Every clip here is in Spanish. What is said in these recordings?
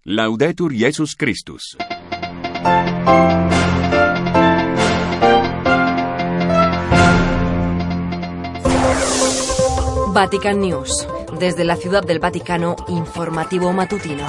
Laudetur Jesus Christus. Vatican News. Desde la Ciudad del Vaticano, informativo matutino.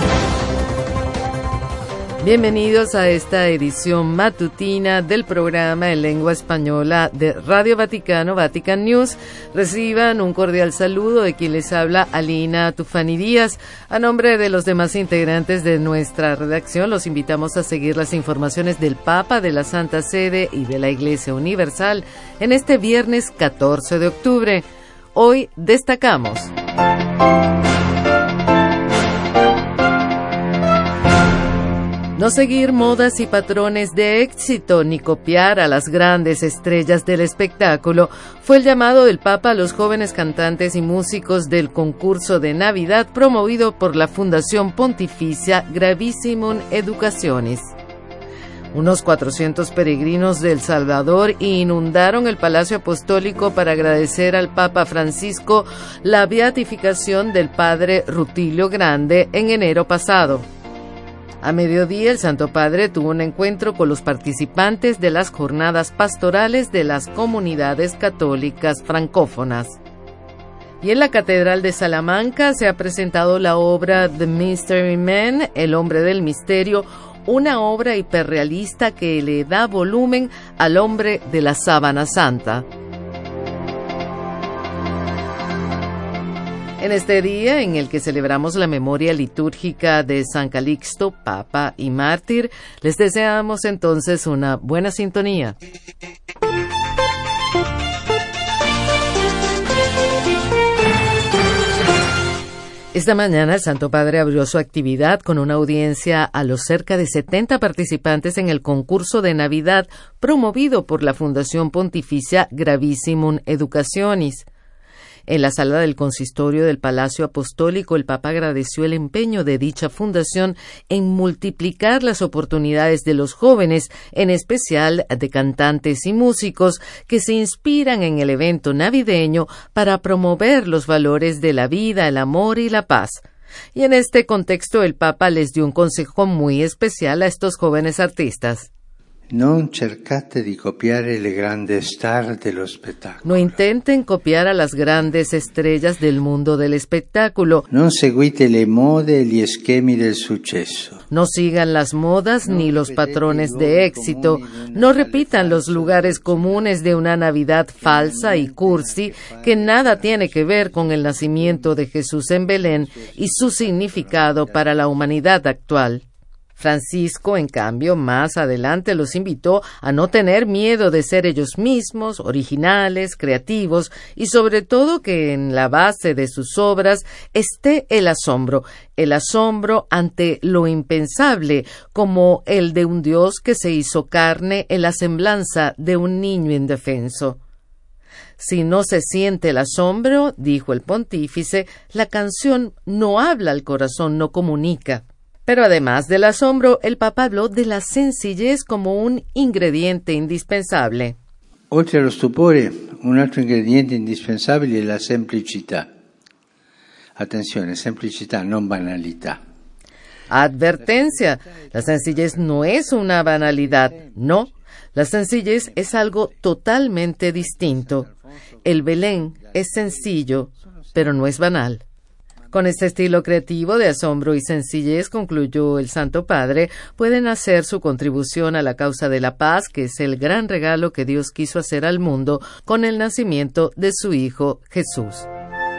Bienvenidos a esta edición matutina del programa en lengua española de Radio Vaticano, Vatican News. Reciban un cordial saludo de quien les habla, Alina Tufani Díaz. A nombre de los demás integrantes de nuestra redacción, los invitamos a seguir las informaciones del Papa, de la Santa Sede y de la Iglesia Universal en este viernes 14 de octubre. Hoy destacamos: no seguir modas y patrones de éxito ni copiar a las grandes estrellas del espectáculo fue el llamado del Papa a los jóvenes cantantes y músicos del concurso de Navidad promovido por la Fundación Pontificia Gravissimum Educationis. Unos 400 peregrinos de El Salvador inundaron el Palacio Apostólico para agradecer al Papa Francisco la beatificación del Padre Rutilio Grande en enero pasado. A mediodía, el Santo Padre tuvo un encuentro con los participantes de las jornadas pastorales de las comunidades católicas francófonas. Y en la Catedral de Salamanca se ha presentado la obra The Mystery Man, El Hombre del Misterio, una obra hiperrealista que le da volumen al hombre de la sábana santa. En este día en el que celebramos la memoria litúrgica de San Calixto, Papa y Mártir, les deseamos entonces una buena sintonía. Esta mañana el Santo Padre abrió su actividad con una audiencia a los cerca de 70 participantes en el concurso de Navidad promovido por la Fundación Pontificia Gravissimum Educationis. En la sala del consistorio del Palacio Apostólico, el Papa agradeció el empeño de dicha fundación en multiplicar las oportunidades de los jóvenes, en especial de cantantes y músicos, que se inspiran en el evento navideño para promover los valores de la vida, el amor y la paz. Y en este contexto, el Papa les dio un consejo muy especial a estos jóvenes artistas. Non cercate di copiare le grandi star dello spettacolo. No intenten copiar a las grandes estrellas del mundo del espectáculo. Non seguite le mode e gli schemi del successo. No sigan las modas ni los patrones de éxito. No repitan los lugares comunes de una Navidad falsa y cursi que nada tiene que ver con el nacimiento de Jesús en Belén y su significado para la humanidad actual. Francisco, en cambio, más adelante los invitó a no tener miedo de ser ellos mismos, originales, creativos y sobre todo que en la base de sus obras esté el asombro ante lo impensable, como el de un Dios que se hizo carne en la semblanza de un niño indefenso. Si no se siente el asombro, dijo el pontífice, la canción no habla al corazón, no comunica. Pero además del asombro, el Papa habló de la sencillez como un ingrediente indispensable. Oltre allo stupore, un altro ingrediente indispensabile è la semplicità. Attenzione, semplicità, non banalità. Advertencia, la sencillez no es una banalidad, no. La sencillez es algo totalmente distinto. El Belén es sencillo, pero no es banal. Con este estilo creativo de asombro y sencillez, concluyó el Santo Padre, pueden hacer su contribución a la causa de la paz, que es el gran regalo que Dios quiso hacer al mundo con el nacimiento de su Hijo Jesús.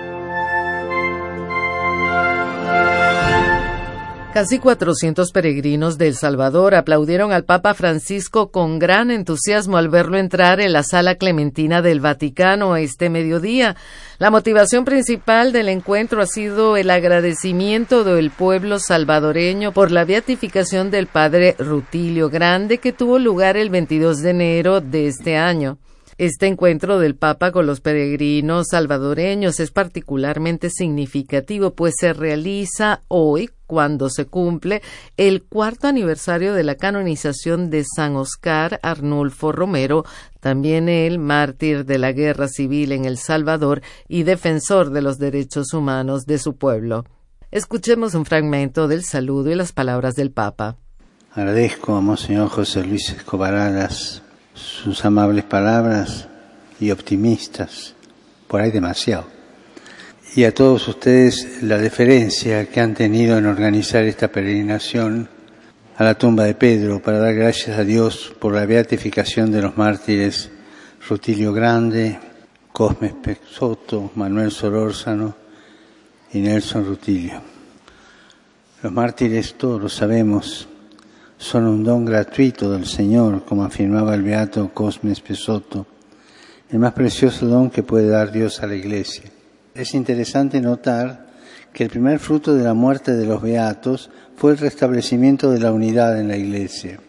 Casi 400 peregrinos de El Salvador aplaudieron al Papa Francisco con gran entusiasmo al verlo entrar en la Sala Clementina del Vaticano este mediodía. La motivación principal del encuentro ha sido el agradecimiento del pueblo salvadoreño por la beatificación del Padre Rutilio Grande, que tuvo lugar el 22 de enero de este año. Este encuentro del Papa con los peregrinos salvadoreños es particularmente significativo, pues se realiza hoy, cuando se cumple el 4º aniversario de la canonización de San Oscar Arnulfo Romero, también él mártir de la guerra civil en El Salvador y defensor de los derechos humanos de su pueblo. Escuchemos un fragmento del saludo y las palabras del Papa. Agradezco a Monseñor José Luis Escobar Alas sus amables palabras y optimistas, por ahí demasiado. Y a todos ustedes la deferencia que han tenido en organizar esta peregrinación a la tumba de Pedro para dar gracias a Dios por la beatificación de los mártires Rutilio Grande, Cosme Spezotto, Manuel Solórzano y Nelson Rutilio. Los mártires, todos lo sabemos, son un don gratuito del Señor, como afirmaba el beato Cosme Spezotto, el más precioso don que puede dar Dios a la Iglesia. Es interesante notar que el primer fruto de la muerte de los beatos fue el restablecimiento de la unidad en la Iglesia.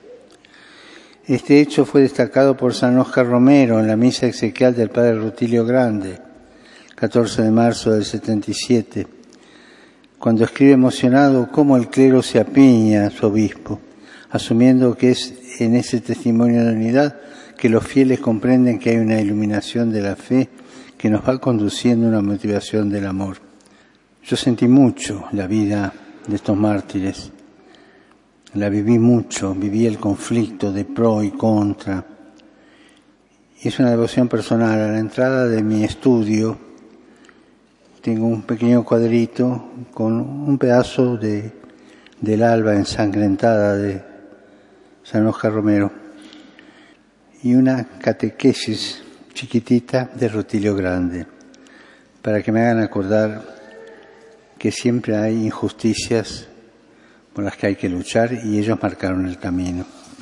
Este hecho fue destacado por San Óscar Romero en la misa exequial del padre Rutilio Grande, 14 de marzo del 77, cuando escribe emocionado cómo el clero se apiña a su obispo, asumiendo que es en ese testimonio de unidad que los fieles comprenden que hay una iluminación de la fe que nos va conduciendo a una motivación del amor. Yo sentí mucho la vida de estos mártires, la viví mucho, viví el conflicto de pro y contra. Y es una devoción personal. A la entrada de mi estudio tengo un pequeño cuadrito con un pedazo del alba ensangrentada de San Óscar Romero y una catequesis chiquitita de Rutilio Grande, para que me hagan acordar que siempre hay injusticias por las que hay que luchar y ellos marcaron el camino.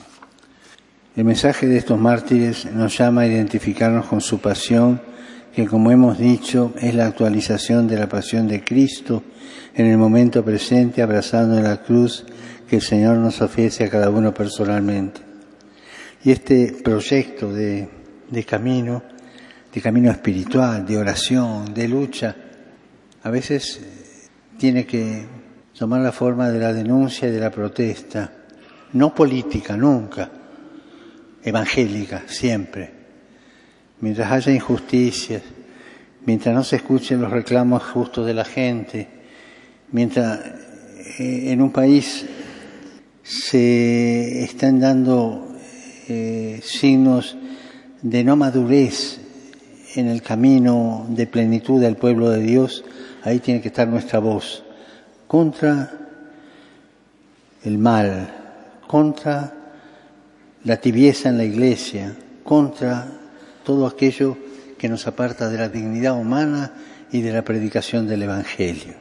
El mensaje de estos mártires nos llama a identificarnos con su pasión, que como hemos dicho es la actualización de la pasión de Cristo en el momento presente, abrazando la cruz que el Señor nos ofrece a cada uno personalmente. Y este proyecto de camino espiritual, de oración, de lucha, a veces tiene que tomar la forma de la denuncia y de la protesta, no política nunca, evangélica siempre. Mientras haya injusticias, mientras no se escuchen los reclamos justos de la gente, mientras en un país se están dando signos de no madurez en el camino de plenitud del pueblo de Dios, ahí tiene que estar nuestra voz contra el mal, contra la tibieza en la Iglesia, contra todo aquello que nos aparta de la dignidad humana y de la predicación del Evangelio.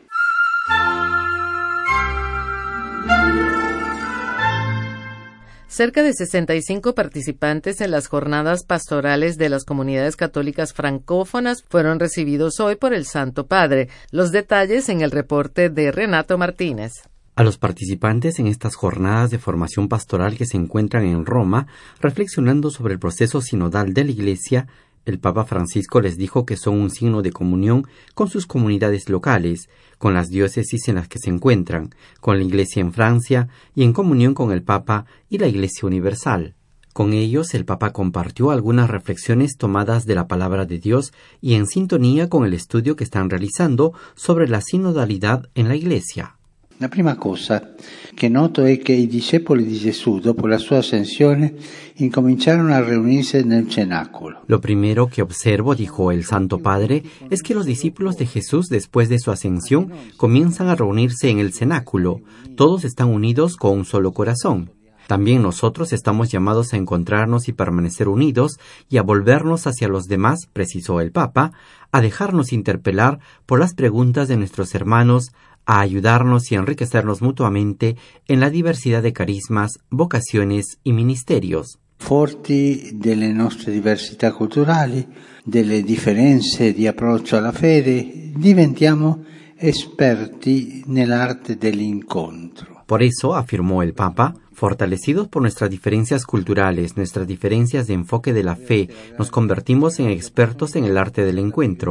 Cerca de 65 participantes en las jornadas pastorales de las comunidades católicas francófonas fueron recibidos hoy por el Santo Padre. Los detalles en el reporte de Renato Martínez. A los participantes en estas jornadas de formación pastoral que se encuentran en Roma, reflexionando sobre el proceso sinodal de la Iglesia, el Papa Francisco les dijo que son un signo de comunión con sus comunidades locales, con las diócesis en las que se encuentran, con la Iglesia en Francia y en comunión con el Papa y la Iglesia Universal. Con ellos, el Papa compartió algunas reflexiones tomadas de la Palabra de Dios y en sintonía con el estudio que están realizando sobre la sinodalidad en la Iglesia. La prima cosa che noto è che i discepoli di Gesù, dopo la sua ascensione, incominciarono a reunirsi nel cenáculo. Lo primero que observo, dijo el Santo Padre, es que los discípulos de Jesús, después de su ascensión, comienzan a reunirse en el cenáculo. Todos están unidos con un solo corazón. También nosotros estamos llamados a encontrarnos y permanecer unidos y a volvernos hacia los demás, precisó el Papa, a dejarnos interpelar por las preguntas de nuestros hermanos, a ayudarnos y enriquecernos mutuamente en la diversidad de carismas, vocaciones y ministerios. Forti delle nostre diversità culturali, delle differenze di approccio alla fede, diventiamo esperti nell'arte dell'incontro. Por eso, afirmó el Papa, fortalecidos por nuestras diferencias culturales, nuestras diferencias de enfoque de la fe, nos convertimos en expertos en el arte del encuentro.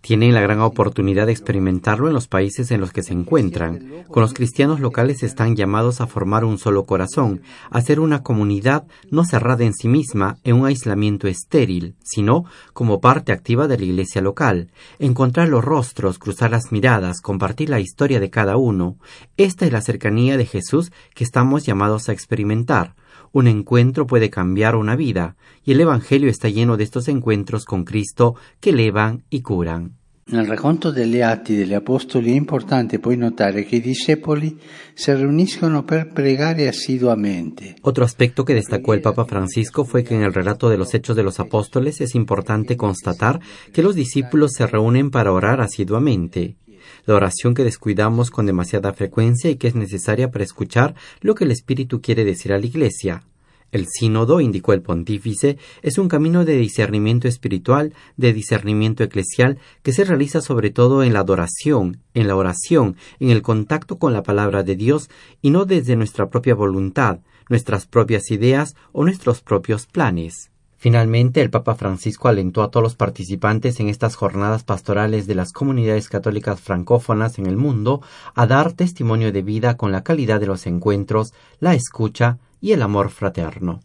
Tienen la gran oportunidad de experimentarlo en los países en los que se encuentran. Con los cristianos locales están llamados a formar un solo corazón, a ser una comunidad no cerrada en sí misma, en un aislamiento estéril, sino como parte activa de la iglesia local. Encontrar los rostros, cruzar las miradas, compartir la historia de cada uno. Esta es la cercanía de Jesús que estamos llamados a experimentar. Un encuentro puede cambiar una vida, y el Evangelio está lleno de estos encuentros con Cristo que elevan y curan. Nel racconto degli Atti degli Apostoli è importante poi notare che i discepoli si riuniscono per pregare assiduamente. Otro aspecto que destacó el Papa Francisco fue que en el relato de los Hechos de los Apóstoles es importante constatar que los discípulos se reúnen para orar asiduamente. La oración que descuidamos con demasiada frecuencia y que es necesaria para escuchar lo que el Espíritu quiere decir a la Iglesia. El sínodo, indicó el pontífice, es un camino de discernimiento espiritual, de discernimiento eclesial, que se realiza sobre todo en la adoración, en la oración, en el contacto con la palabra de Dios y no desde nuestra propia voluntad, nuestras propias ideas o nuestros propios planes. Finalmente, el Papa Francisco alentó a todos los participantes en estas jornadas pastorales de las comunidades católicas francófonas en el mundo a dar testimonio de vida con la calidad de los encuentros, la escucha y el amor fraterno.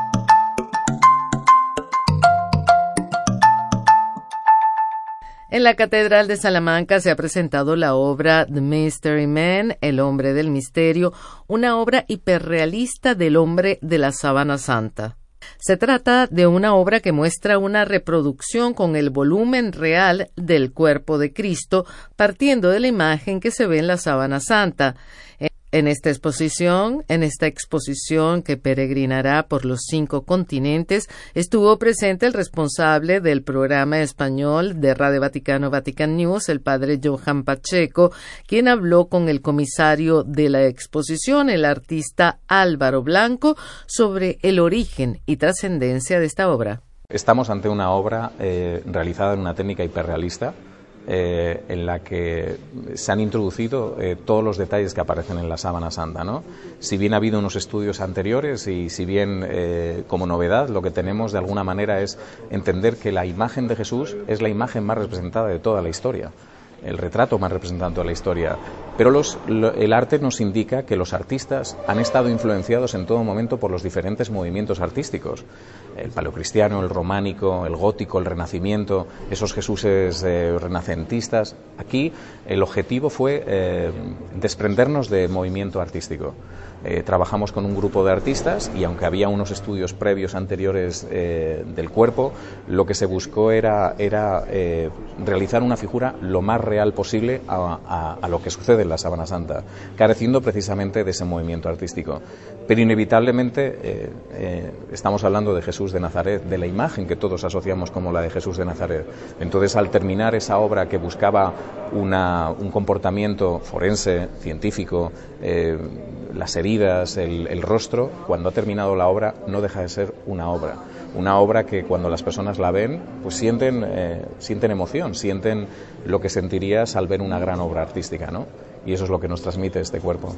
En la Catedral de Salamanca se ha presentado la obra The Mystery Man, El hombre del misterio, una obra hiperrealista del hombre de la Sábana Santa. Se trata de una obra que muestra una reproducción con el volumen real del cuerpo de Cristo, partiendo de la imagen que se ve en la Sábana Santa. En esta exposición que peregrinará por los 5 continentes, estuvo presente el responsable del programa español de Radio Vaticano Vatican News, el padre Johan Pacheco, quien habló con el comisario de la exposición, el artista Álvaro Blanco, sobre el origen y trascendencia de esta obra. Estamos ante una obra realizada en una técnica hiperrealista, en la que se han introducido todos los detalles que aparecen en la Sábana Santa, ¿no? Si bien ha habido unos estudios anteriores y si bien como novedad lo que tenemos de alguna manera es entender que la imagen de Jesús es la imagen más representada de toda la historia, el retrato más representado de toda la historia. Pero el arte nos indica que los artistas han estado influenciados en todo momento por los diferentes movimientos artísticos. El paleocristiano, el románico, el gótico, el renacimiento, esos Jesuses renacentistas. Aquí el objetivo fue desprendernos del movimiento artístico. Trabajamos con un grupo de artistas y aunque había unos estudios previos anteriores del cuerpo, lo que se buscó era realizar una figura lo más real posible a lo que sucede en la Sábana Santa, careciendo precisamente de ese movimiento artístico. Pero inevitablemente estamos hablando de Jesús de Nazaret, de la imagen que todos asociamos como la de Jesús de Nazaret. Entonces, al terminar esa obra que buscaba un comportamiento forense, científico, las heridas, el rostro, cuando ha terminado la obra no deja de ser una obra que cuando las personas la ven pues sienten emoción, sienten lo que sentirías al ver una gran obra artística, ¿no? Y eso es lo que nos transmite este cuerpo.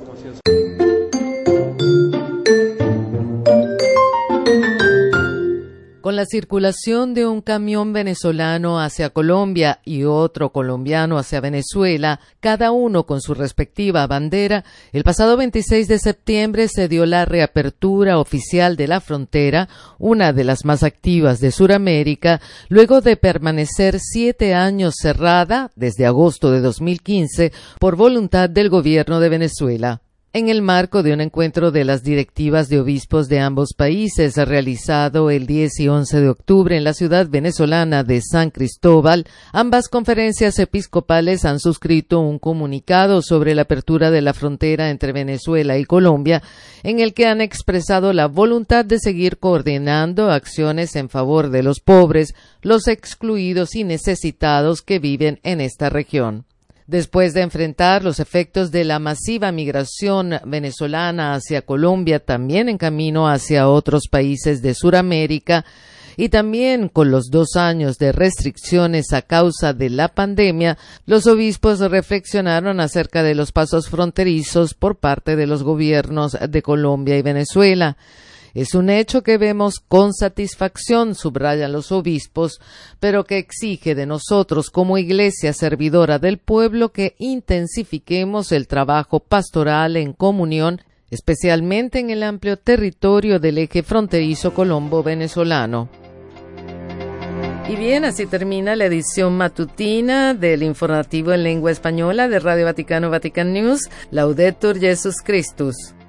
Con la circulación de un camión venezolano hacia Colombia y otro colombiano hacia Venezuela, cada uno con su respectiva bandera, el pasado 26 de septiembre se dio la reapertura oficial de la frontera, una de las más activas de Sudamérica, luego de permanecer 7 años cerrada, desde agosto de 2015, por voluntad del gobierno de Venezuela. En el marco de un encuentro de las directivas de obispos de ambos países realizado el 10 y 11 de octubre en la ciudad venezolana de San Cristóbal, ambas conferencias episcopales han suscrito un comunicado sobre la apertura de la frontera entre Venezuela y Colombia, en el que han expresado la voluntad de seguir coordinando acciones en favor de los pobres, los excluidos y necesitados que viven en esta región. Después de enfrentar los efectos de la masiva migración venezolana hacia Colombia, también en camino hacia otros países de Sudamérica, y también con los 2 años de restricciones a causa de la pandemia, los obispos reflexionaron acerca de los pasos fronterizos por parte de los gobiernos de Colombia y Venezuela. Es un hecho que vemos con satisfacción, subrayan los obispos, pero que exige de nosotros como Iglesia servidora del pueblo que intensifiquemos el trabajo pastoral en comunión, especialmente en el amplio territorio del eje fronterizo colombo-venezolano. Y bien, así termina la edición matutina del informativo en lengua española de Radio Vaticano, Vatican News. Laudetur Jesus Christus.